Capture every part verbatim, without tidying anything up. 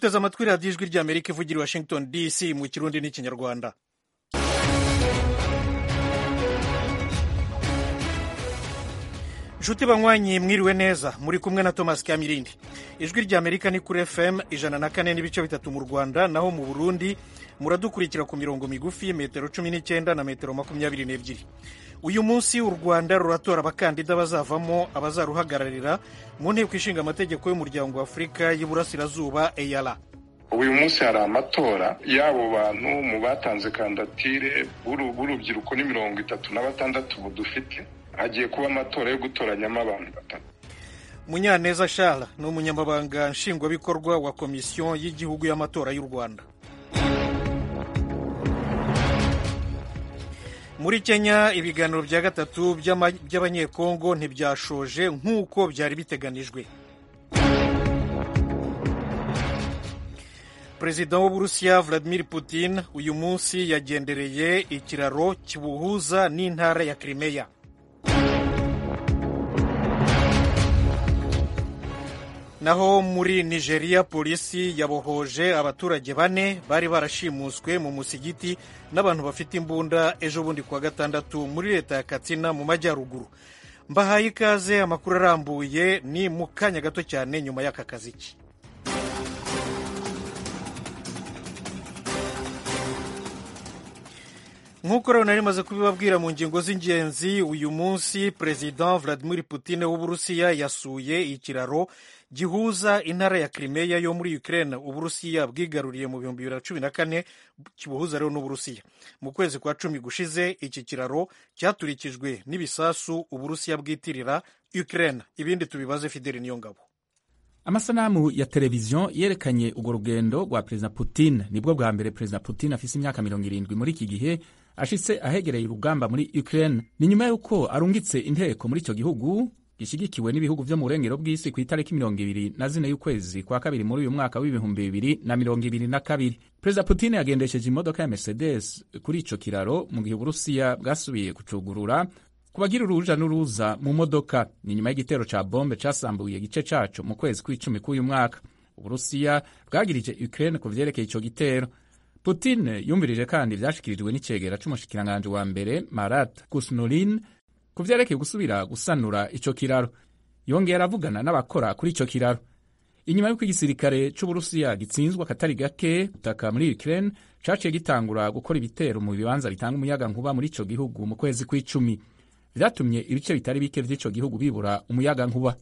muteze amatwi radiyo ijwi ry'amerika ivugira i washington dc mu kirundi n'ikinyarwanda. nshuti banywanyi mwiriwe neza, muri kumwe na Thomas Kamirindi. ijwi ry'amerika ni kuri F M ijana na kane n'ibice bitatu mu Rwanda, naho mu Burundi muradukurikira ku mirongo migufi metero cumi n'icyenda na metero makumyabiri n'ebyiri. Uyu munsi u Rwanda ruratora abakandida bazavamo abazaruhagararira mu nteko ishinga amategeko y'umuryango wa Afurika y'Iburasirazuba E A L A. Uyu munsi hari amatora y'abo bantu mu batanze kandidatire b'urubyiruko ni mirongo itatu na batandatu ubu dufite. Hagiye kuba amatora yo gutoranyamo abantu batatu. Munyaneza Charles ni umunyamabanga nshingwabikorwa wa komisiyo y'igihugu y'amatora y'u Rwanda. Muri Kenya ibiganiro bya gatatu by'abanyekongo ntibyashoje nk'uko byari biteganijwe. Perezida w'Uburusiya Vladimir Putin uyu munsi yagendereye ikiraro kibuhuza n'intara ya Crimea. Naho muri Nigeria polisi yabohoje abaturage bane bari barashimuswe mu musigiti n'abantu bafite imbunda ejo bundi kuwa gatandatu muri leta ya Katsina mu majyaruguru. Mbahaye ikaze, amakuru arambuye ni mu kanya gato cyane nyuma y'aka kaziki. Nk'uko rero nari maze kubibabwira mu ngingo z'ingenzi, uyu munsi Perezida Vladimir Putin w'Uburusiya yasuye ikiraro gihuza intara ya Crimea yo muri Ukraine Uburusiya bwigaruriye mu bihumbi bibiri na cumi na kane, kibuhuza rero n'Uburusiya. Mu kwezi kwa cumi gushize iki kiraro cyaturikijwe n'ibisasu Uburusiya bwitirira Ukraine. Ibindi tubibaze Fideli Niyongabo. Amasanamu ya televiziyo yerekanye urwo rugendo rwa Perezida Putin. Nibwo bwa mbere Perezida Putin afise imyaka mirongo irindwi muri iki gihe ashitse ahegereye urugamba muri Ukraine. Ni nyuma y'uko arungitse inteko muri ico gihugu gishigikiwe n'ibihugu vyo mu burengero bw'isi ku itariki mirongo ibiri na zine y'ukwezi kwa kabiri muri uyu mwaka w'ibihumbi bibiri na mirongo ibiri na kabiri. Perezida Putin yagendesheje imodoka ya Mercedes kuri ico kiraro mu gihe Uburusiya bwasubiye kucugurura kubagira uruja n'uruza mu modoka. Ni nyuma y'igitero ca bombe casambuye igice caco mu kwezi kw'icumi k'uyu mwaka. Uburusiya bwagirije Ukraine ku vyerekeye ico gitero. Putin yumvirije kandi vyashikirijwe n'icegera c'umushikiranganje wa mbere Marat Kusnulin ku vyerekeye gusubira gusanura ico kiraro. Yongera aravugana n'abakora kuri ico kiraro. Inyuma y'uko igisirikare c'Uburusiya gitsinzwa katari gake gutaka muri Ukraine, caciye gitangura gukora ibitero mu bibanza bitanga umuyaga nkuba muri ico gihugu mu kwezi kw'icumi. Vyatumye ibice bitari bike vy'ico gihugu bibura umuyaga nkuba.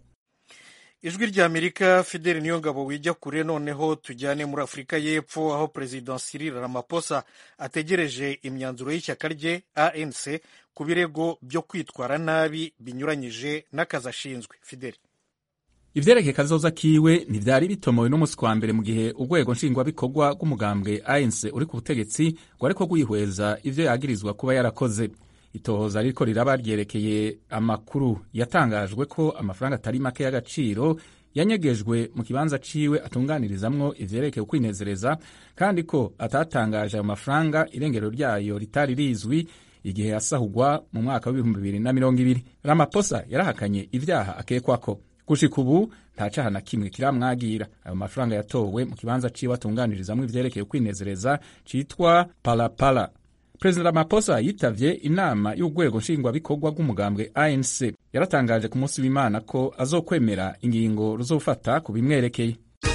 Ijwi ry'Amerika, Fideli Niyongabo wijya kure. Noneho tujyane muri Afurika y'Epfo aho Perezida Cyril Ramaphosa ategereje imyanzuro y'ishyaka rye A N C ku birego byo kwitwara nabi binyuranyije n'akazi ashinzwe. Fideli, ivyerekeye kazoza kiwe ntivyari bitomowe n'umunsi wa mbere mu gihe urwego nshingwabikorwa rw'umugambwe A N C uri ku butegetsi rwariko rwihweza ivyo yagirizwa kuba yarakoze. Itohoza ririko riraba ryerekeye amakuru yatangajwe ko amafaranga atari make y'agaciro yanyegejwe mu kibanza ciwe atunganirizamwo ivyerekeye ukwinezereza, kandi ko atatangaje ayo mafaranga irengero ryayo ritari rizwi igihe yasahugwa mu mwaka w'ibihumbi bibiri na mirongo ibiri. Ramaphosa yarahakanye ivyaha akekwako. Gushika ubu nta caha na kimwe kiramwagira. Ayo mafaranga yatowe mu kibanza ciwe atunganirizamwo ivyerekeye ukwinezereza citwa Palapala. Perezida Ramaphosa yitavye inama y'urwego nshingwabikorwa rw'umugambwe A N C. Yaratangaje ku munsi w'Imana ko azokwemera ingingo ruzofata ku bimwerekeye.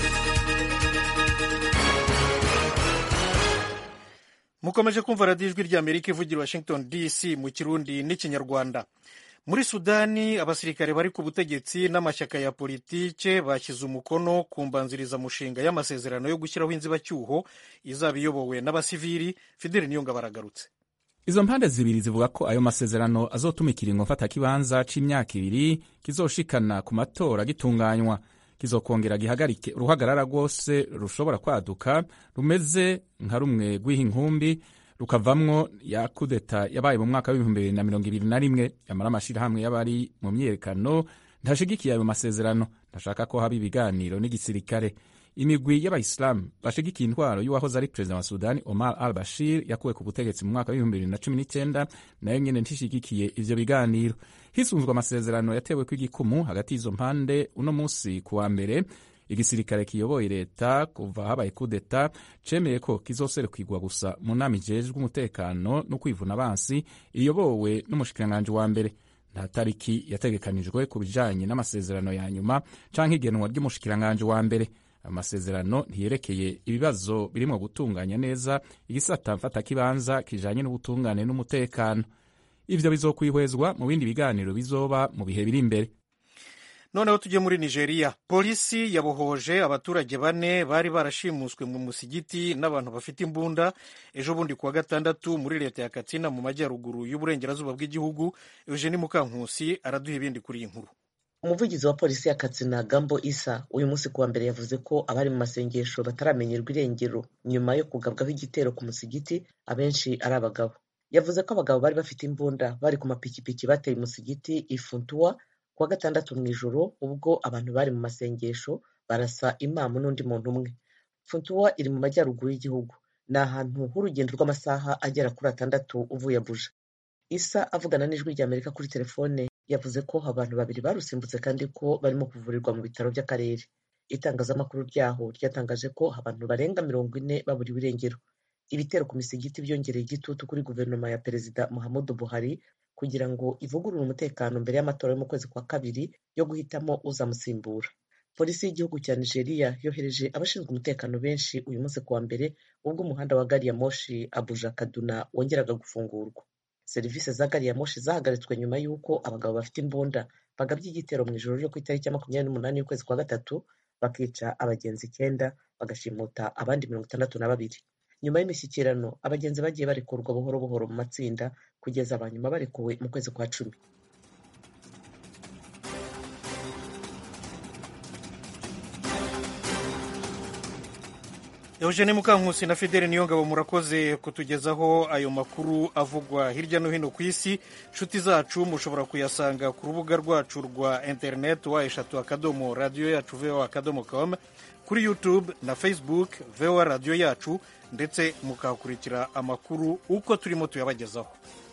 Mukomeje kumva radiyo ijwi ry'Amerika ivugira Washington D C mu kirundi n'ikinyarwanda. Muri Sudani abasirikare bari ku butegetsi n'amashyaka ya politike bashyize umukono ku mbanziriza mushinga y'amasezerano yo gushyiraho inzibacyuho izaba iyobowe n'abasivili. Fideli Niyongabo aragarutse. Izo mpande zibiri zivuga ko ayo masezerano azotuma ikiringo mfata kibanza c'imyaka ibiri kizoshikana ku matora gitunganywa, kizokongera gihagarike uruhagarara rwose rushobora kwaduka rumeze nka rumwe rw'inkumbi rukavamwo ya kudeta yabaye mu mwaka w'ibihumbi bibiri na mirongo ibiri na rimwe. Yamara amashirahamwe y'abari mu myiyerekano ntashigikiye ayo masezerano, ndashaka ko haba ibiganiro n'igisirikare. Imigwi y'abayisilamu bashigikiye intwaro y'uwahoze ari perezida wa Sudani Omar al-Bashir yakuwe ku butegetsi mu mwaka w'ibihumbi bibiri na cumi n'icyenda, nayo nyene ntishigikiye ivyo biganiro. Hisunzwe amasezerano yatewe kw'igikumu hagati y'izo mpande uno musi kuwa mbere, igisirikare kiyoboye leta kuva habaye kudeta cemeye ko kizoserukirwa gusa mu nama ijejwe umutekano no kwivuna abansi iyobowe n'umushikiranganji wa mbere. nta tariki yategekanijwe ku bijanye n'amasezerano ya nyuma canke igenwa ry'umushikiranganji wa mbere. amasezerano ntiyerekeye ibibazo birimo gutunganya neza igisata mfatakibanza kijanye n'ubutungane n'umutekano. ivyo bizokwihwezwa mu bindi biganiro bizoba mu bihe biri imbere. Noneho tujye muri Nigeria. Polisi yabohoje abaturage bane bari barashimuswe mu musigiti n'abantu bafite imbunda ejo bundi kuwa gatandatu muri leta ya Katsina mu majyaruguru y'uburengerazuba bw'igihugu. Eugenie Mukankusi araduha ibindi kuri iyi nkuru. Umuvugizi wa polisi ya Katsina Gambo Isa uyu munsi kuwa mbere yavuze ko abari mu masengesho bataramenyerwa irengero nyuma yo kugabwaho igitero ku musigiti, abenshi ari abagabo. Yavuze ko abagabo bari bafite imbunda bari ku mapikipiki bateye umusigiti Ifuntua kuwa gatandatu mu ijoro ubwo abantu bari mu masengesho barasa imamu n'undi muntu umwe. Funtua iri mu majyaruguru y'igihugu, ni ahantu h'urugendo rw'amasaha agera kuri atandatu uvuye Abuja. Isa avugana n'ijwi ry'Amerika kuri telefone yavuze ko abantu babiri barusimbutse kandi ko barimo kuvurirwa mu bitaro by'akarere. Itangazamakuru ryaho ryatangaje ko abantu barenga mirongo ine baburiwe irengero. Ibitero ku misigiti byongereye igitutu kuri guverinoma ya Perezida Muhammadu Buhari kugira ngo ivugurure umutekano mbere y'amatora yo mu kwezi kwa kabiri yo guhitamo uzamusimbura. Polisi y'igihugu cya Nigeria yohereje abashinzwe umutekano benshi uyu munsi kuwa mbere ubwo umuhanda wa gari ya moshi Abuja Kaduna wongeraga gufungurwa. Serivisi za gari ya moshi zahagaritswe nyuma y'uko abagabo bafite imbunda bagabye igitero mu ijoro ryo ku itariki ya makumyabiri n'umunani y'ukwezi kwa gatatu bakica abagenzi icyenda bagashimuta abandi mirongo itandatu na babiri. Nyuma y'imishyikirano abagenzi bagiye barekurwa buhoro buhoro mu matsinda kugeza abanyuma barekuwe mu kwezi kwa cumi. Eugenie Mukankusi na Fidele Niyongabo murakoze kutugezaho ayo makuru avugwa hirya no hino ku isi. Nshuti zacu mushobora kuyasanga ku rubuga rwacu rwa internet wa eshatu akadomo radio yacu voa akadomo com, kuri YouTube na Facebook voa radio yacu, ndetse mukakurikira amakuru uko turimo tuyabagezaho.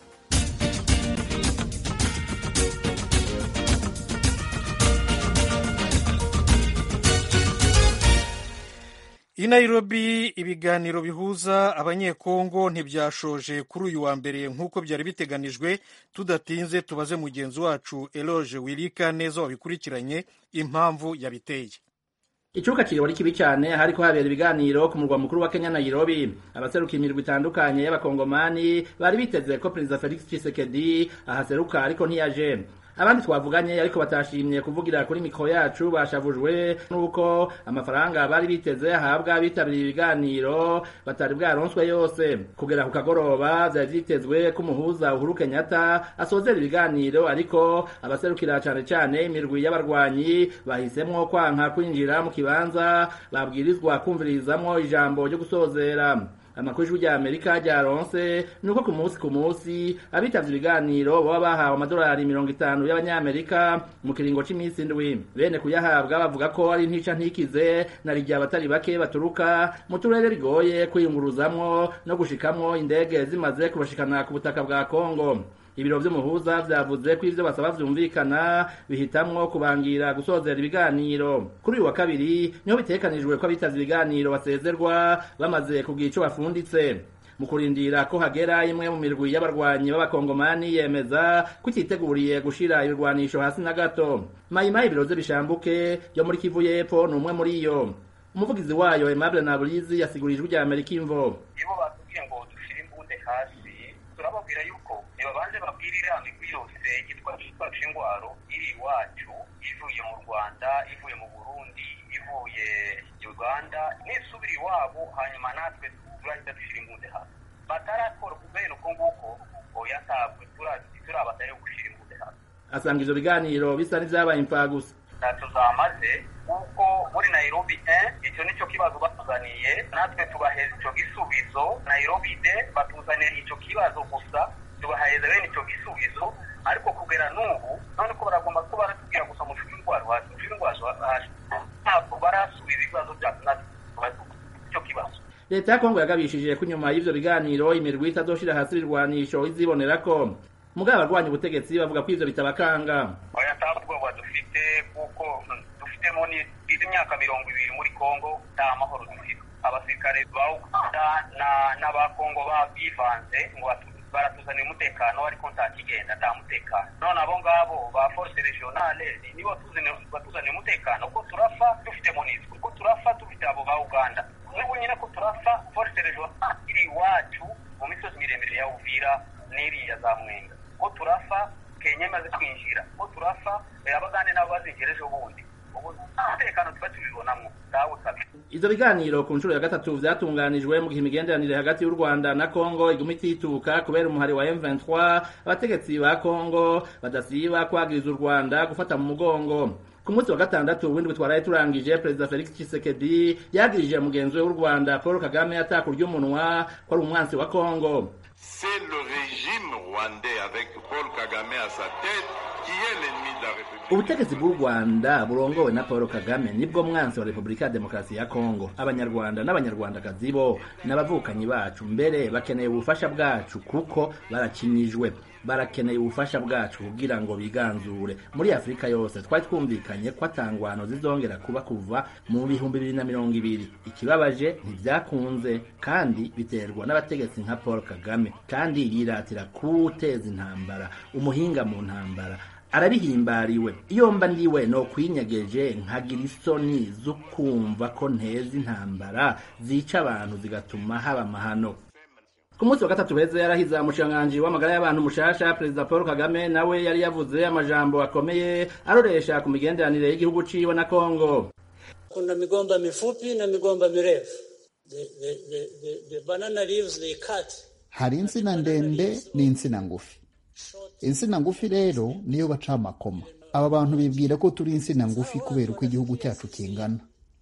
I Nairobi ibiganiro bihuza abanyekongo ntibyashoje kuri uyu wa mbere nk'uko byari biteganijwe. Tudatinze tubaze mugenzi wacu Eloge Wirika neza wabikurikiranye impamvu yabiteye. Icuka kiri wari kibi cyane hariko habera ibiganiro ku murwa mukuru wa Kenya Nairobi. Abaseruka imirwi itandukanye y'abakongomani bari biteze ko Perezida Felix Tshisekedi ahaseruka ariko ntiyaje. Abandi twavuganye ariko batashimye kuvugira kuri mikro yacu bashavujwe nuko amafaranga bari biteze ahabwa bitabiriye ibiganiro batari bwaronswe yose. Kugera ku kagoroba byari byitezwe ko umuhuza Uhuru Kenyatta asozera ibiganiro, ariko abaserukira cyane cyane imirwi y'abarwanyi bahisemwo kwanka kwinjira mu kibanza babwirizwa kumvirizamwo ijambo ryo gusozera. Amakuru ya Amerika ryaronse nuko ku munsi ku munsi abitavye ibiganiro baba bahawe amadolari mirongo itanu y'abanyamerika mu kiringo c'iminsi indwi. Bene kuyahabwa bavuga ko ari ntica ntikize na rijya abatari bake baturuka mu turere rigoye kwiyunguruzamwo no gushikamwo indege zimaze kubashikana ku butaka bwa Kongo. Ibiro vy'umuhuza vyavuze ko ivyo basaba vyumvikana bihitamwo kubangira gusozera ibiganiro. Kuri uyu wa kabiri niho bitekanijwe ko abitavye ibiganiro basezerwa bamaze kugira ico bafunditse. Mu kurindira ko hagera imwe mu mirwi y'abarwanyi b'abakongomani yemeza ko ititeguriye gushira ibirwanisho hasi na gato. Mayimayi biroze bishambuke yo muri Kivu y'Epfo ni umwe muri yo. Umuvugizi wayo Aimable Naburizi yasigurijwe rya Amerika Imvo. Ibo batubwiye ngo dushire imbunde hasi, turababwira yuko nibabanje babwirira imigwi yose yitwa yitwaje ingwaro iri iwacu, ivuye mu Rwanda, ivuye mu Burundi, ivuye Uganda, nisubira iwabo, hanyuma natwe turahita dushira imbunde hasi. Batarakora kubera uko nguko oya ntabwo turabatari gushira imbunde hasi. Asanga ivyo biganiro bisa n'ivyabaye impfagusa. Ntacyo zamaze kuko muri Nairobi eh icyo nicyo kibazo batuzaniye, natwe tubaheza icyo gisubizo. Nairobi de batuzaniye icyo kibazo gusa, tubaheza bene icyo gisubizo, ariko kugera n'ubu none ko baragomba ko baratubwira gusa mu shingwaro hasi mu shingwaro hasi ntabwo barasubiza ibibazo byacu natwe icyo kibazo. Leta ya Kongo yagabishije ko nyuma y'ivyo biganiro imirwi itazoshira hasi irwanisho izibonerako. Mugabo abarwanya ubutegetsi bavuga ko ivyo bitabakanga. Oya ntabwo badufite kuko dufitemo ni tugize imyaka mirongo ibiri muri Kongo nta mahoro dufite. Abasirikare ba Uganda n'aba Kongo babyivanze ngo baratuzanira umutekano ariko nta kigenda, nta mutekano. None abo ngabo ba force regionale nibo batuzanira umutekano ko turafa dufite MONUSCO, ko turafa dufite abo ba Uganda. N'ubu nyine ko turafa force regionale iri iwacu mu misozi miremire ya Uvira n'iriya za Mwenga, ko turafa Kenya imaze kwinjira, ko turafa abagande nabo bazingereje ubundi. Umutekano tuba tubibonamo dawe kabisa. Ivyo biganiro ku nshuro ya gatatu vyatunganijwe mu gihe imigenderanire hagati y'u Rwanda na Kongo iguma itituka kubera umuhari wa M vingt-trois. Abategetsi ba Kongo badasiba kwagiriza u Rwanda gufata mu mugongo. Ku munsi wa gatandatu w'indwi twaraye turangije, Perezida Felix Tshisekedi yagirije mugenzi we w'u Rwanda Paul Kagame atakurya umunwa ko ari umwansi wa Kongo. C'est le régime rwandais avec Paul Kagame à sa tête qui est l'ennemi de la République. Ubutegetsi bw'u Rwanda burongowe na Paul Kagame nibwo mwansi wa Repubulika ya Demokarasi ya Kongo. Abanyarwanda n'abanyarwandakazi bo n'abavukanyi bacu mbere bakeneye ubufasha bwacu kuko barakinijwe. Barakeneye ubufasha bwacu kugira ngo biganzure. Muri Afrika yose twari twumvikanye ko atangwano zizongera kuba kuva mu bihumbi bibiri na mirongo ibiri. Ikibabaje ntibyakunze kandi biterwa n'abategetsi nka Paul Kagame, kandi yiratira kuteza intambara, umuhinga mu ntambara. Arabihimbariwe. Iyo mba ndiwe no kwinyegeje nkagira isoni zo kumva ko nteza intambara zica abantu zigatuma haba amahano. Ku munsi wa gatatu heze yarahiza umushikiranganji w'amagara y'abantu mushasha Perezida Paul Kagame, nawe yari yavuze amajambo akomeye aroresha ku migenderanire y'igihugu ciwe na Kongo. Kuna migomba mifupi na migomba mirefu. The, the, the, the, the banana leaves they cut. Hari insina ndende n'insina ngufi. Insina ngufi rero niyo baca amakoma. Aba bantu bibwira ko turi insina ngufi kubera uko igihugu cyacu kingana.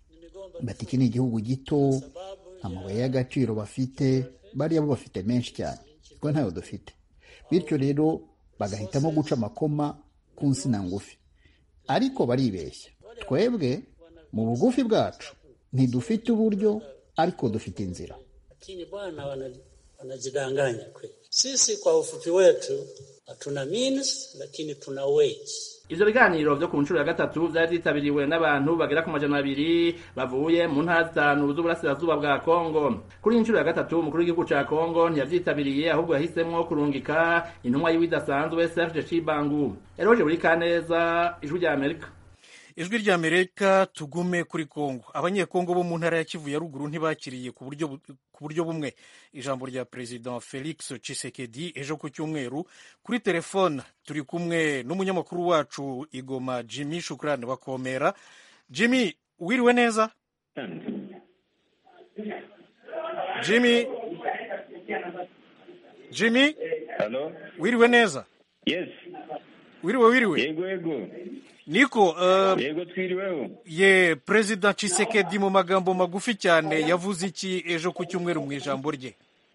Bati iki ni igihugu gito, amabuye y'agaciro bafite, bariya bo bafite menshi cyane, twe ntayo dufite. Bityo rero bagahitamo guca amakoma ku nsina ngufi. Ariko baribeshya. Twebwe mu bugufi bwacu ntidufite uburyo, ariko dufite inzira. Lakini bwana wanajidanganya kweli. Sisi kwa ufupi wetu hatuna means, lakini tuna ways. Ivyo biganiro vyo ku nshuro ya gatatu vyari vyitabiriwe n'abantu bagera ku majana abiri bavuye mu ntara zitanu z'uburasirazuba bwa Kongo. Kuri inshuro ya gatatu umukuru w'igihugu ca Kongo ntiyavyitabiriye, ahubwo yahisemwo kurungika intumwa yiwe idasanzwe Serge Chibangu. Eroje buri kaneza, Ijwi rya Amerika. Ijwi rya Amerika. Tugume kuri Kongo. Abanyekongo bo mu ntara ya Kivu ya ruguru ntibakiriye ku buryo ku buryo bumwe ijambo rya President Felix Tshisekedi ejo ku cyumweru. Kuri telefone turi kumwe n'umunyamakuru wacu Igoma Jimmy Shukrani Bakomera. Jimmy, wiriwe neza? Jimmy Jimmy Hello. Wiriwe neza? Yes. Wiriwe wiriwe. Yego yego. Niko uh, yego twiriweho. Ye President Tshisekedi mu magambo magufi cyane yavuze iki ejo ku cyumweru mu ijambo rye?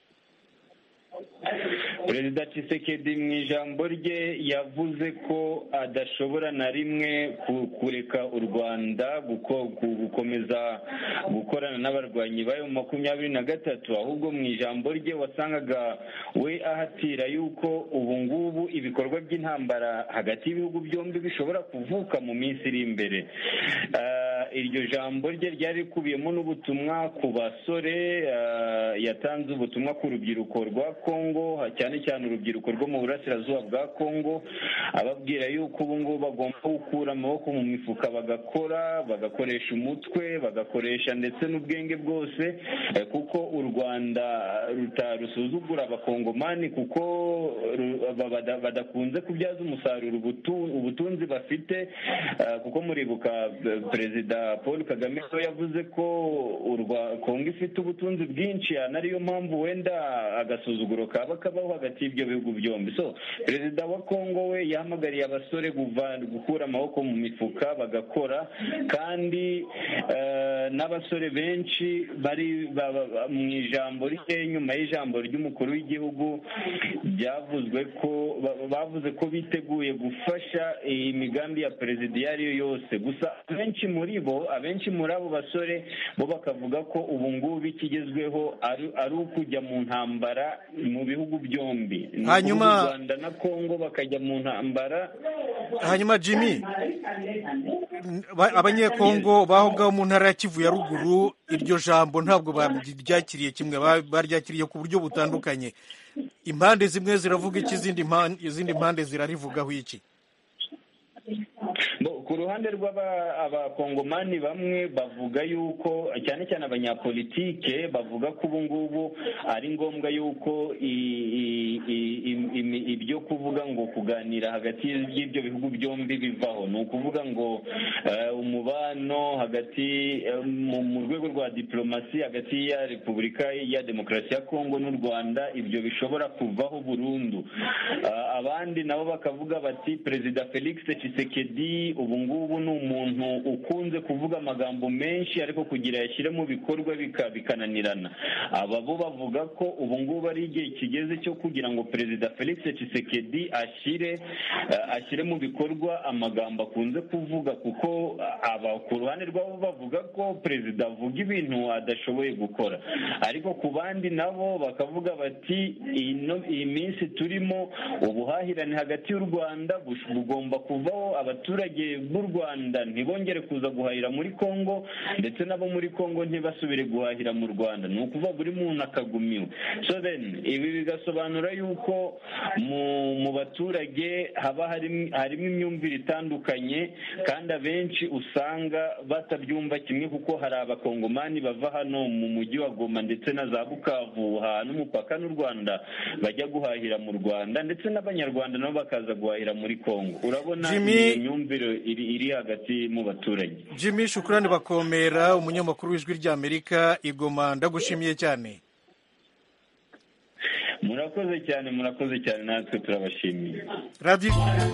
Perezida Tshisekedi mu ijambo rye yavuze ko adashobora na rimwe kureka u Rwanda gukomeza gukorana n'abarwanyi bayo makumyabiri na gatatu, ahubwo mu ijambo rye wasangaga we ahatira yuko ubu ngubu ibikorwa by'intambara hagati y'ibihugu byombi bishobora kuvuka mu minsi iri imbere. Iryo jambo rye ryari rikubiyemo n'ubutumwa ku basore, yatanze ubutumwa ku rubyiruko rwa Kongo, cyane cyane urubyiruko rwo mu burasirazuba bwa Kongo, ababwira yuko ubu ngubu bagomba gukura amaboko mu mifuka bagakora, bagakoresha umutwe, bagakoresha ndetse n'ubwenge bwose, kuko u Rwanda rutarusuzugura abakongomani kuko badakunze kubyaza umusaruro ubutunzi bafite, kuko muribuka Perezida Paul Kagame yavuze ko Kongo ifite ubutunzi bwinshi, ariyo mpamvu wenda agasuzuguro kaba kabaho hagati y'ibyo bihugu byombi. So Perezida wa Kongo we yahamagariye abasore gukura amaboko mu mifuka bagakora, kandi uh, n'abasore benshi bari mu ijambo rye nyuma y'ijambo ry'umukuru w'igihugu byavuzwe ko bavuze ko biteguye gufasha imigambi ya perezida iyo ari yo yose. Gusa benshi muri bo abenshi muri abo basore bo bakavuga ko ubu ngubu ikigezweho ari ukujya mu ntambara mu bihugu byombi, hanyuma Rwanda na Kongo bakajya mu ntambara. Hanyuma Jimmy, abanyekongo baho ngaho mu ntara ya Kivu ya ruguru iryo jambo ntabwo baryakiriye kimwe, baryakiriye ku buryo butandukanye. Impande zimwe ziravuga iki, izindi mpande zirarivugaho iki? Ku ruhande rw'abakongomani bamwe bavuga yuko cyane cyane abanyapolitike bavuga ko ubu ngubu ari ngombwa yuko ibyo kuvuga ngo kuganira hagati y'ibyo bihugu byombi bivaho. Ni ukuvuga ngo umubano hagati mu rwego rwa diplomasi hagati ya Repubulika ya Demokarasi ya Kongo n'u Rwanda ibyo bishobora kuvaho burundu. Abandi nabo bakavuga bati Perezida Felix Tshisekedi ubu ngubu ni umuntu ukunze kuvuga amagambo menshi ariko kugira yashyire mu bikorwa bikananirana. Aba bo bavuga ko ubu ngubu ari igihe kigeze cyo kugira ngo Perezida Felix Tshisekedi ashyire ashyire mu bikorwa amagambo akunze kuvuga, kuko aba ku ruhande rwabo bavuga ko Perezida avuga ibintu adashoboye gukora, ariko ku bandi nabo bakavuga bati iyi minsi turimo ubuhahirane hagati y'u Rwanda bugomba kuvaho, abaturage b'u Rwanda ntibongere kuza guhahira muri Kongo ndetse nabo muri Kongo ntibasubire guhahira mu Rwanda. Ni ukuva buri muntu akagumiwe. So then ibi bigasobanura yuko mu mu baturage haba harimo imyumvire itandukanye kandi abenshi usanga batabyumva kimwe, kuko hari abakongomani bava hano mu mujyi wa Goma ndetse na za Bukavu n'umupaka n'u Rwanda bajya guhahira mu Rwanda, ndetse n'abanyarwanda nabo bakaza guhahira muri Kongo. Urabona imyumvire iri hagati mu baturage. Jimmy Shukrani Bakomera, umunyamakuru w'Ijwi ry'Amerika i Goma, ndagushimiye cyane. Murakoze cyane, murakoze cyane, natwe turabashimiye. Radio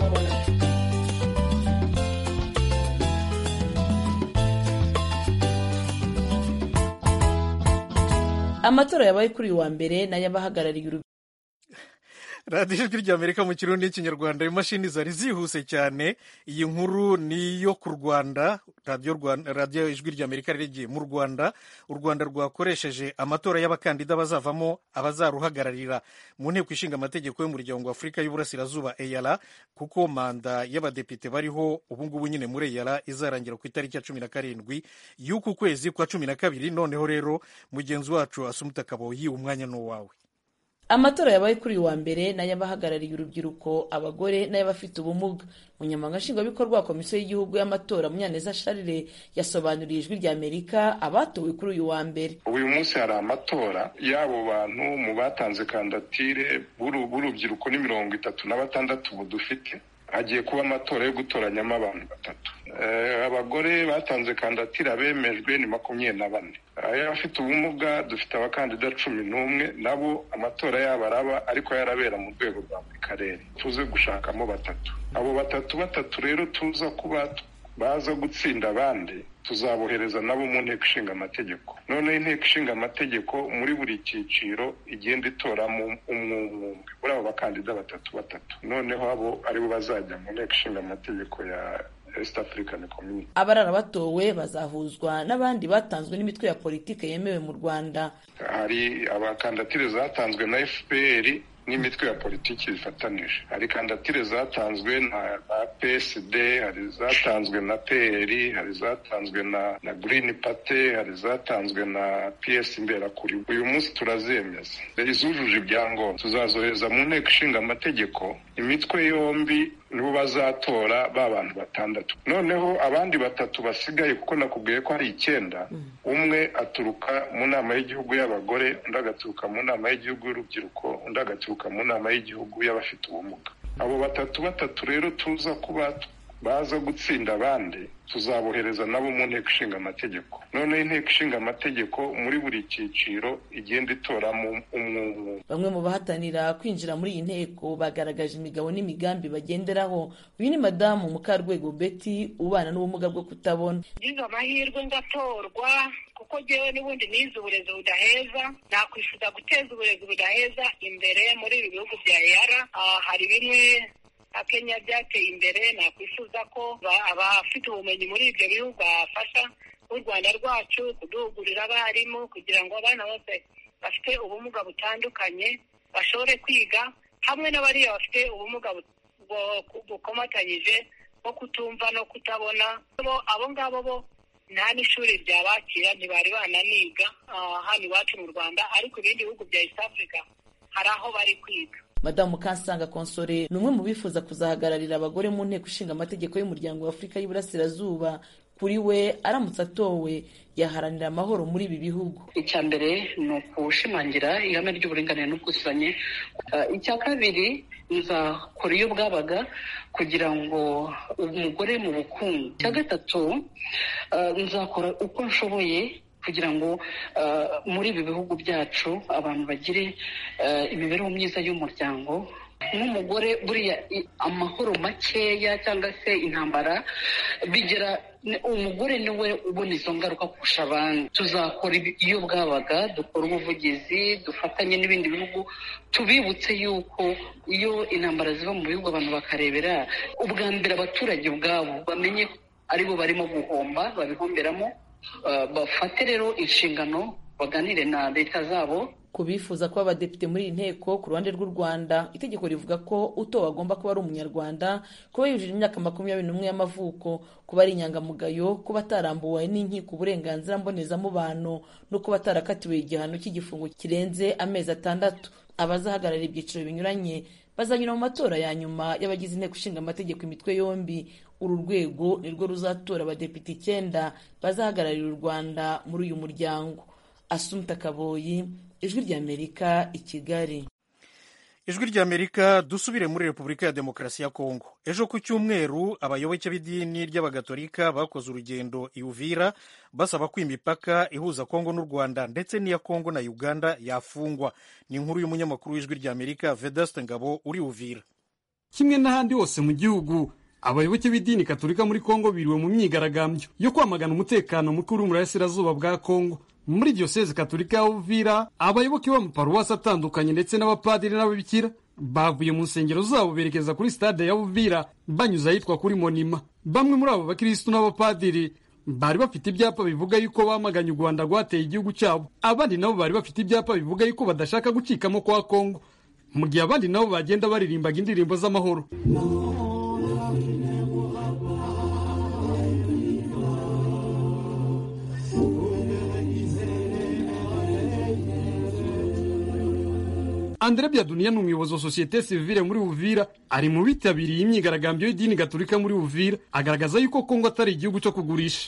Amatora yabaye kuri uyu wa mbere n'ayabahagarariye radiyo ijwi ry'Amerika mu kirundi n'ikinyarwanda. Imashini zari zihuse cyane. Iyi nkuru ni iyo ku Rwanda. radiyo radiyo ijwi ry'Amerika rigiye mu Rwanda. U Rwanda rwakoresheje amatora y'abakandida bazavamo abazaruhagararira mu nteko ishinga amategeko y'umuryango wa Afurika y'Uburasirazuba E A R, kuko manda y'abadepite bariho ubu ngubu nyine muri E A R izarangira ku itariki ya cumi na karindwi y'uku kwezi kwa cumi na kabiri. Noneho rero mugenzi wacu Asumuta Kaboyi, umwanya ni uwawe. Amatora yabaye kuri uyu wa mbere n'ayabahagarariye urubyiruko, abagore n'abafite ubumuga. Umunyamabanga nshingwabikorwa wa Komisiyo y'Igihugu y'Amatora Munyaneza Charles yasobanuriye Ijwi ry'Amerika abatowe kuri uyu wa mbere. Uyu munsi hari amatora y'abo bantu mu batanze kandidatire b'urubyiruko ni mirongo itatu na batandatu ubu dufite. Hagiye kuba amatora yo gutoranyamo abantu batatu. Abagore batanze kandidatire bemejwe ni makumyabiri na bane. Abafite ubumuga dufite abakandida cumi n'umwe, nabo amatora yabo araba ariko yarabera mu rwego rwa buri karere. Tuze gushakamo batatu. Abo batatu batatu rero tuza kuba baza gutsinda abandi, tuzabohereza nabo mu nteko ishinga amategeko. Noneho inteko ishinga amategeko muri buri cyiciro igenda itoramo umwe muri abo bakandida batatu batatu. Noneho abo aribo bazajya mu nteko ishinga amategeko ya East African Community. Abarara batowe bazahuzwa n'abandi batanzwe n'imitwe ya politike yemewe mu Rwanda. Hari abakandidatire zatanzwe na F P R n'imitwe ya politiki bifatanije. Hari kandidatire zatanzwe na P S D, hari zatanzwe na P R, hari zatanzwe na na Green Party, hari zatanzwe na P S Imberakuri. Uyu munsi turazemeza. Izujuje ibyangombwa tuzazohereza mu nteko ishinga amategeko. Imitwe yombi nibo bazatora ba bantu batandatu. Noneho abandi batatu basigaye, kuko nakubwiye ko hari icyenda, umwe aturuka mu nama y'igihugu y'abagore, undi agaturuka mu nama y'igihugu y'urubyiruko, undi agaturuka mu nama y'igihugu y'abafite ubumuga. Abo batatu batatu rero tuza kuba baza gutsinda abandi, tuzabohereza nabo mu nteko ishinga amategeko. Noneho inteko ishinga amategeko muri buri cyiciro igenda itoramo umwe. Bamwe mu bahatanira kwinjira muri iyi nteko bagaragaje imigabo n'imigambi bagenderaho. Uyu ni Madamu Mukarwego Betty, ubana n'ubumuga bwo kutabona. Ngize amahirwe ngatorwa kuko jewe n'ubundi nize uburezi budaheza, nakwifuza guteza uburezi budaheza imbere muri ibi bihugu bya E A R. Hari bimwe Kenya byateye imbere, nakwifuza ko abafite ubumenyi muri ibyo bihugu bafasha u Rwanda rwacu kuduhugurira abarimu kugira ngo abana bose bafite ubumuga butandukanye bashobore kwiga, hamwe n'abariya bafite ubumuga bukomatanyije wo kutumva no kutabona. Abo ngabo bo nta n'ishuri ryabakira, ntibari bananiga hano iwacu mu Rwanda, ariko ibindi bihugu bya East Africa hari aho bari kwiga. Madamu Kansanga Konsore ni umwe mu bifuza kuzahagararira abagore mu nteko ishinga amategeko y'umuryango wa Afurika y'Iburasirazuba. Kuri we aramutse atowe yaharanira amahoro muri ibi bihugu. Icya mbere ni ukushimangira ihame ry'uburinganire n'ubwuzuzanye. Icya kabiri nzakora iyo bwabaga kugira ngo umugore mu bukungu. Icya gatatu nzakora uko nshoboye kugira ngo muri ibi bihugu byacu abantu bagire imibereho myiza y'umuryango. Nk'umugore buriya amahoro makeya cyangwa se intambara bigera umugore niwe ubona izo ngaruka kurusha abandi. Tuzakora iyo bwabaga, dukora ubuvugizi, dufatanye n'ibindi bihugu, tubibutse yuko iyo intambara ziva mu bihugu abantu bakarebera ubwa mbere abaturage ubwabo bamenye aribo barimo guhomba, babihomberamo. Bafate rero inshingano baganire na leta zabo. Ku bifuza kuba abadepite muri iyi nteko, ku ruhande rw'u Rwanda itegeko rivuga ko utowe agomba kuba ari umunyarwanda, kuba yujuje imyaka makumyabiri n'umwe y'amavuko, kuba ari inyangamugayo, kuba atarambuwe n'inkiko uburenganzira mbonezamubano, no kuba atarakatiwe igihano cy'igifungo kirenze amezi atandatu. Abazahagararira ibyiciro binyuranye bazanyura mu matora ya nyuma y'abagize inteko ishinga amategeko imitwe yombi. Uru rwego nirwo ruzatora abadepite icyenda bazahagararira u Rwanda muri uyu muryango. Assumpta Kaboyi, Ijwi ry'Amerika, i Kigali. Ijwi ry'Amerika, dusubire muri Repubulika ya Demokarasi ya Kongo. Ejo ku cyumweru abayoboke b'idini ry'abagatolika bakoze urugendo i Uvira basaba ko imipaka ihuza Kongo n'u Rwanda ndetse n'iya Kongo na Uganda yafungwa. Ni inkuru y'umunyamakuru w'Ijwi ry'Amerika Vedaste Ngabo uri Uvira. Kimwe n'ahandi hose mu gihugu, abayoboke b'idini Katolika muri Kongo biriwe mu myigaragambyo yo kwamagana umutekano muke uri mu burasirazuba bwa Kongo. Muri Diocese Katolika ya Uvira, abayoboke b'amaparuwasi atandukanye ndetse n'abapadiri n'ababikira bavuye mu nsengero zabo berekeza kuri stade ya Uvira banyuze ahitwa kuri Monima. Bamwe muri abo bakristo n'abapadiri bari bafite ibyapa bivuga yuko bamaganye u Rwanda rwateye igihugu cyabo. Abandi nabo bari bafite ibyapa bivuga yuko badashaka gucikamo kwa Kongo, mu gihe abandi nabo bagenda baririmbaga indirimbo z'amahoro. Andre Biadunia ni umuyobozi wa Societe Civile muri Uvira, ari mu bitabiriye imyigaragambyo y'idini Gatolika muri Uvira, agaragaza yuko Kongo atari igihugu cyo kugurisha.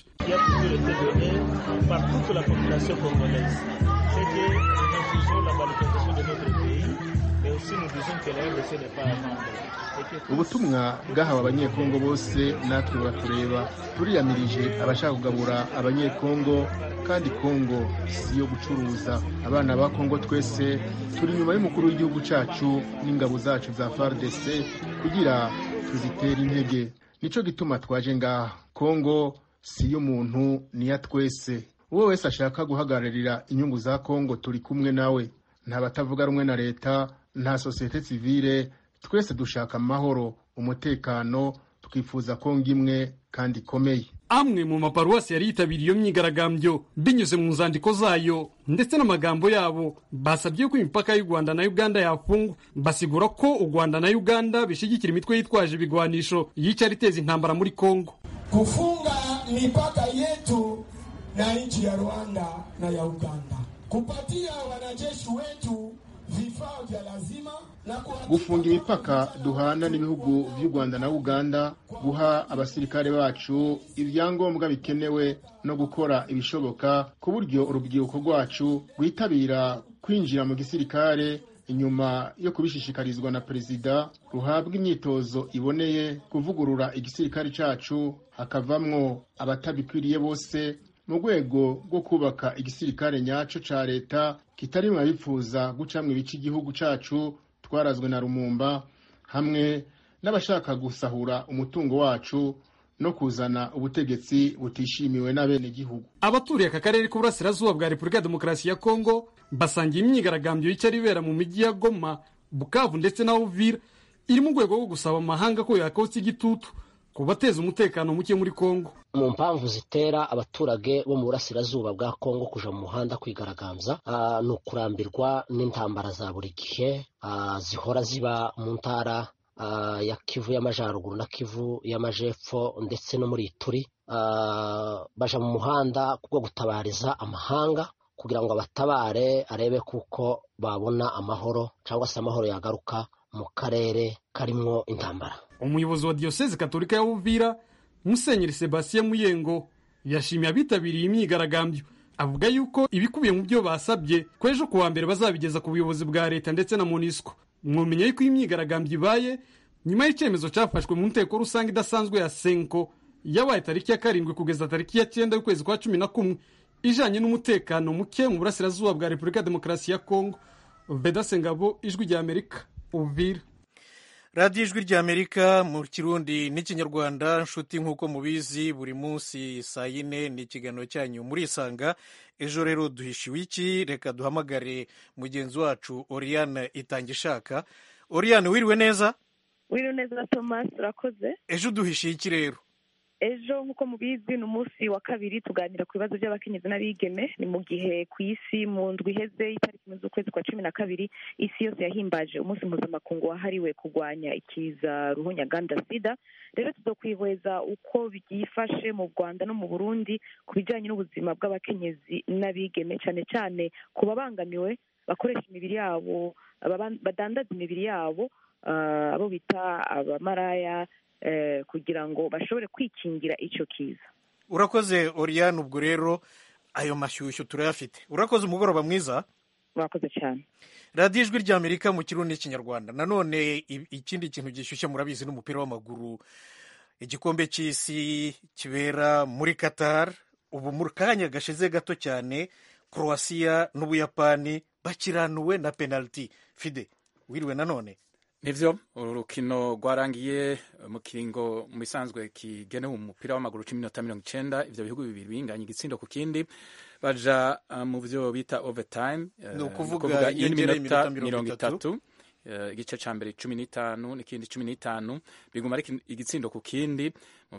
Ubutumwa bwahawe abanyekongo bose natwe buratureba. Turiyamirije abashaka kugabura abanyekongo, kandi Kongo si yo gucuruza. Abana ba Kongo twese turi nyuma y'umukuru w'igihugu cyacu n'ingabo zacu za F A R D C kugira tuzitere intege. Nico gituma twaje ngaha. Kongo si y'umuntu, ni ya twese. Uwo wese ashaka guhagararira inyungu za Kongo turi kumwe nawe. Nta batavuga rumwe na leta, nta societe civile, twese dushaka amahoro, umutekano, twifuza Kongo imwe kandi ikomeye. Amwe mu maparuwasi yari yitabiriye iyo myigaragambyo binyuze mu nzandiko zayo ndetse n'amagambo yabo basabye ko imipaka y'u Rwanda na Uganda yafungwa. Basigura ko u Rwanda na Uganda bishigikira imitwe yitwaje ibigwanisho yica riteza intambara muri Kongo. Kufunga mipaka yetu na nchi ya Rwanda na ya Uganda, kupatia wanajeshi wetu vifaa vya lazima na gufunga imipaka duhana n'ibihugu by'u Rwanda na Uganda, guha abasirikare bacu ibyangombwa bikenewe no gukora ibishoboka ku buryo urubyiruko rwacu rwitabira kwinjira mu gisirikare inyuma yo kubishishikarizwa na perezida, ruhabwa imyitozo iboneye kuvugurura igisirikare cyacu, hakavamwo abatabikwiriye bose mu rwego rwo kubaka igisirikare nyaco ca leta kitarimwe abifuza gucamwe ibice igihugu cacu twarazwe na Rumumba, hamwe n'abashaka gusahura umutungo wacu no kuzana ubutegetsi butishimiwe n'abene gihugu. Abaturiye aka karere k'uburasirazuba bwa Repubulika ya Demokarasi ya Kongo basangiye imyigaragambyo y'icyaribera mu mijyi ya Goma, Bukavu ndetse na Uvira, iri mu rwego rwo gusaba amahanga ko yakotsa igitutu kubateza umutekano muke muri Kongo. Mu mpamvu zitera abaturage bo mu burasirazuba bwa Kongo kuja mu muhanda kwigaragambya ni ukurambirwa n'intambara za buri gihe zihora ziba mu ntara uh, ya Kivu y'amajyaruguru na Kivu y'amajepfo ndetse no muri Ituri uh, baja mu muhanda kubwo gutabariza amahanga kugira ngo abatabare arebe kuko babona amahoro cyangwa se amahoro yagaruka mu karere karimwo intambara. Umuyobozi wa Diocese Katolika ya Uvira Musenyeri Sebastien Muyengo yashimiye abitabiriye imyigaragambyo, avuga yuko ibikubiye mu byo basabye ko ejo kuwa mbere bazabigeza ku buyobozi bwa leta ndetse na MONUSCO. Mwumenya yuko imyigaragambyo ibaye nyuma y'icyemezo cyafashwe mu nteko rusange idasanzwe ya Senko yabaye tariki ya karindwi kugeza tariki ya cyenda y'ukwezi kwa cumi na kumwe ijanye n'umutekano muke mu burasirazuba bwa Repubulika ya Demokarasi ya Kongo. Vedaste Ngabo, Ijwi rya Amerika, Uvira. radiyo Ijwi rya Amerika mu Kirundi n'Ikinyarwanda. Nshuti, nk'uko mubizi, buri munsi saa yine ni ikiganiro cyanyu murisanga. Ejo rero duhishiwe iki? Reka duhamagare mugenzi wacu Oriane Itangishaka. Oriane, wiriwe neza? Wiriwe neza Thomas, urakoze. Ejo duhishiye iki rero? Ejo nk'uko mubizi ni umunsi wa kabiri tuganira ku bibazo by'abakenyezi n'abigeme. Ni mu gihe ku isi mu ndwi iheze itariki z'ukwezi kwa cumi na kabiri isi yose yahimbaje umunsi mpuzamakungu wahariwe kurwanya ikiza ruhonyaganda sida. Rero tuzokwihweza uko byifashe mu Rwanda no mu Burundi ku bijyanye n'ubuzima bw'abakenyezi n'abigeme, cyane cyane ku babangamiwe bakoresha imibiri yabo, badandaza imibiri yabo, abo bita abamaraya, kugira ngo bashobore kwikingira icyo kiza. Urakoze Oriane, ubwo rero ayo mashyushyu turayafite. Urakoze, umugoroba mwiza. Urakoze cyane. radiyo Ijwi rya Amerika mu Kirundi n'Ikinyarwanda. Nanone ikindi kintu gishyushye murabizi n'umupira w'amaguru, igikombe cy'isi kibera muri Qatar. Ubu mu kanya gashize gato cyane Croatia n'Ubuyapani bakiranuwe na penalty. Fide, wiriwe nanone? Nivyo, urukino rwarangiye mu kiringo mu bisanzwe kigenewe umupira w'amaguru c'iminota mirongo icenda. Ivyo bihugu bibiri binganya igitsindo ku kindi, baja uh, mu vyo bita overtime, uh, no kuvuga iminota mirongo itatu, igice ca mbere cumi n'itanu n'ikindi cumi n'itanu, biguma ari igitsindo ku kindi. Mu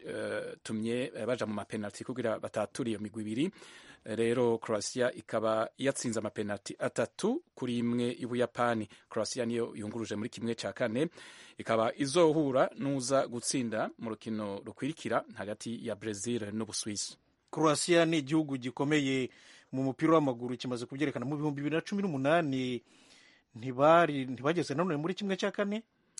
vyatumye uh, baja mu mapenalty kugira batatura iyo migwi ibiri. Rero Croatia ikaba yatsinze amapenalty atatu kuri imwe y'Ubuyapani. Croatia niyo yunguruje muri kimwe ca kane, ikaba izohura nuza gutsinda mu rukino rukwirikira hagati ya Brazil n'Ubuswisi. Croatia ni igihugu gikomeye mu mupira w'amaguru, kimaze kubyerekana mu bihumbi bibiri na cumi n'umunani. Ntibari ntibageze nanone muri kimwe ca kane.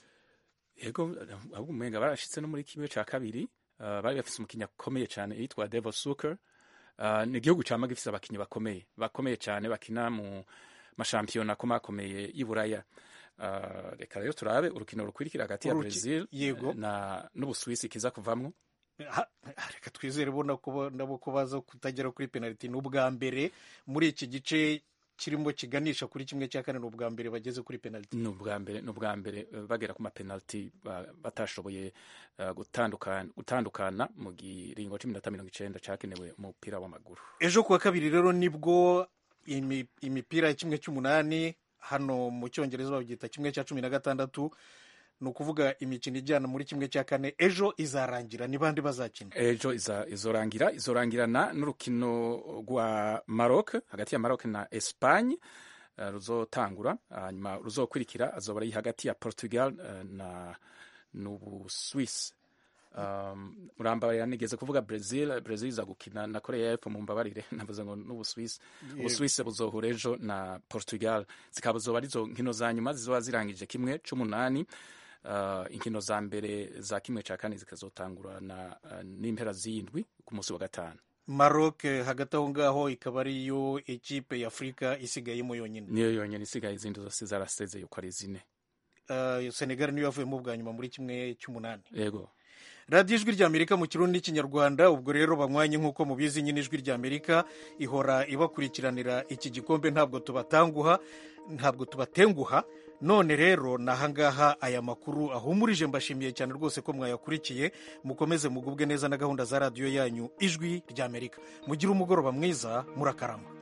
Yego, ahubwo umenga barashitse no muri kimwe ca kabiri. Uh, bari bafise umukinya akomeye cyane yitwa Devo Suker. Uh, ni igihugu cyama gifise abakinyi bakomeye bakomeye cyane bakina mu mashampiyona akomakomeye y'Iburaya. Uh, reka rero turabe urukino rukwirikira hagati ya Brazil na n'Ubuswisi kiza kuvamwo. Reka twizere bona ko nabo ko baza kutagera kuri penalty. N'ubwa mbere muri iki gice kirimo kiganisha kuri kimwe cya kane, n'ubwa mbere bageze kuri penalty. N'ubwa mbere n'ubwa mbere bagera ku ma penalty batashoboye uh, gutandukana gutandukana mu giringo c'iminota mirongo icenda cyakenewe mu mupira w'amaguru. Ejo kuwa kabiri rero nibwo imi, imipira ya kimwe cy'umunani, hano mu Cyongereza babyita kimwe cya cumi na gatandatu, ni ukuvuga imikino ijyana muri kimwe cya kane ejo izarangira. Ni bande bazakina? Ejo iza, izorangira izorangirana n'urukino rwa Maroc, hagati ya Maroc na Espagne uh, ruzotangura, hanyuma uh, ruzokurikira azoba ari hagati ya Portugal uh, na n'Ubuswisi. Um, murambabarira nigeze kuvuga Brazil Brazil iza gukina na Korea y'Epfo, mumbabarire navuze ngo n'Ubuswisi. Ubuswisi buzohura ejo na Portugal, zikaba zoba arizo nkino za nyuma zizoba zirangije kimwe c'umunani. Uh, inkino za mbere za kimwe ca kane zikazotangura na uh, n'impera z'indwi ku munsi wa gatanu. Maroc hagati aho ngaho ikaba ariyo ekipe ya Afrika isigayemo yonyine, niyo yonyine isigaye, izindi zose zarasezeye uko ari zine. Uh, Senegal niyo yavuyemo bwa nyuma muri kimwe cy'umunani. Yego. radiyo Ijwi rya Amerika mu Kirundi n'Ikinyarwanda. Ubwo rero banywanyi, nk'uko mubizi nyine Ijwi rya Amerika ihora ibakurikiranira iki gikombe, ntabwo tubatanguha ntabwo tubatenguha. None rero nahangaha aya makuru ahumurije, mbashimiye cyane rwose ko mwayakurikiye. Mukomeze mugubwe neza na gahunda za radiyo yanyu Ijwi rya Amerika. Mugire umugoroba mwiza, murakarama.